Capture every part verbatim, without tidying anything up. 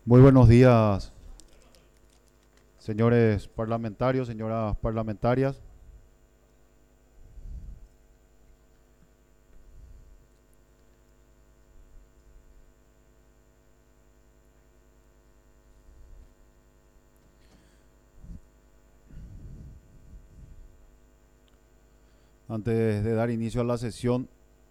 Muy buenos días, señores parlamentarios, señoras parlamentarias. Antes de dar inicio a la sesión,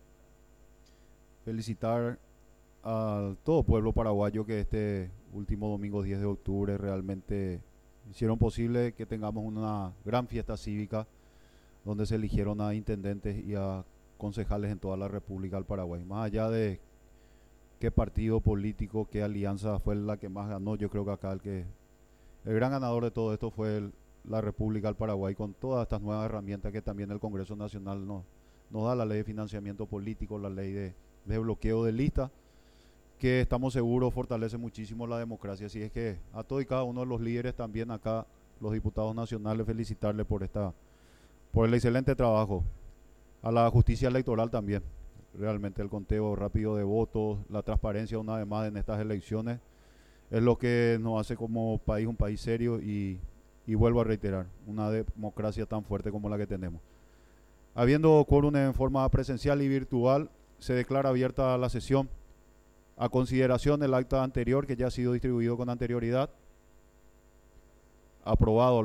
felicitar a todo pueblo paraguayo que este último domingo diez de octubre realmente hicieron posible que tengamos una gran fiesta cívica donde se eligieron a intendentes y a concejales en toda la República del Paraguay. Más allá de qué partido político, qué alianza fue la que más ganó, yo creo que acá el que el gran ganador de todo esto fue el, la República del Paraguay con todas estas nuevas herramientas que también el Congreso Nacional nos, nos da, la ley de financiamiento político, la ley de, de bloqueo de lista, que estamos seguros fortalece muchísimo la democracia. Así es que a todos y cada uno de los líderes, también acá los diputados nacionales, felicitarles por esta, por el excelente trabajo. A la justicia electoral también, realmente el conteo rápido de votos, la transparencia una vez más en estas elecciones es lo que nos hace como país un país serio y, y vuelvo a reiterar, una democracia tan fuerte como la que tenemos. Habiendo quórum en forma presencial y virtual, se declara abierta la sesión. A consideración el acta anterior que ya ha sido distribuido con anterioridad. Aprobado.